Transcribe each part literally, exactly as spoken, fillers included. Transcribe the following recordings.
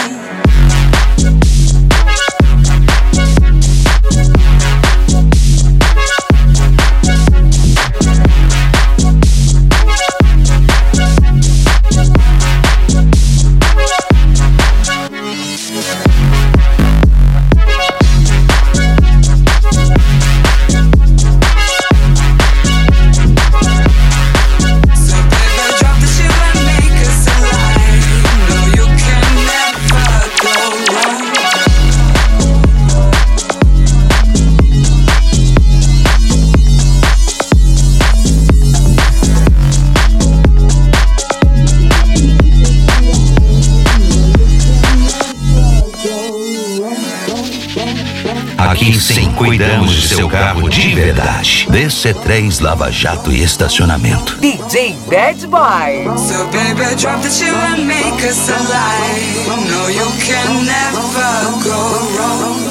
Aqui sim, cuidamos de seu carro de verdade. D C três Lava Jato e Estacionamento. D J Bad Boy. So baby, drop the chill and make us alive. No, you can never go wrong.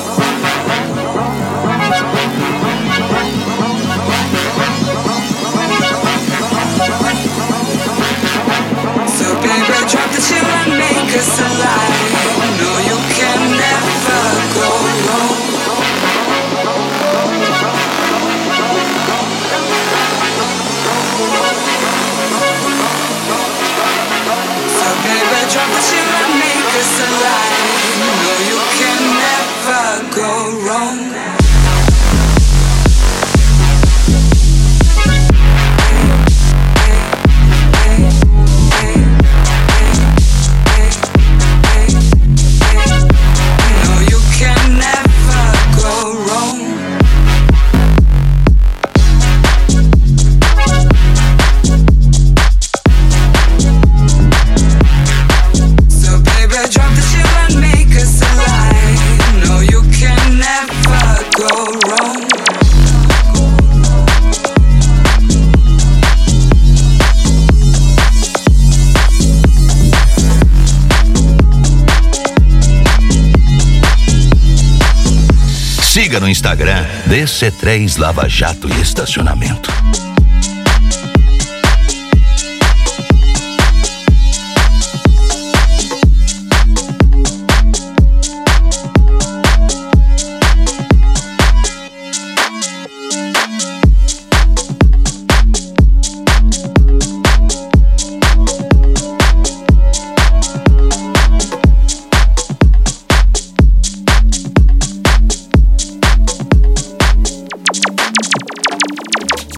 So baby, drop the chill and make us alive. No, you can never go wrong. Baby, drop the chill and make us alive. No, you can never go wrong. No, you can never go wrong. Drop the chill and make us alive. No, you can never go wrong. Siga no Instagram D C três Lava Jato e Estacionamento.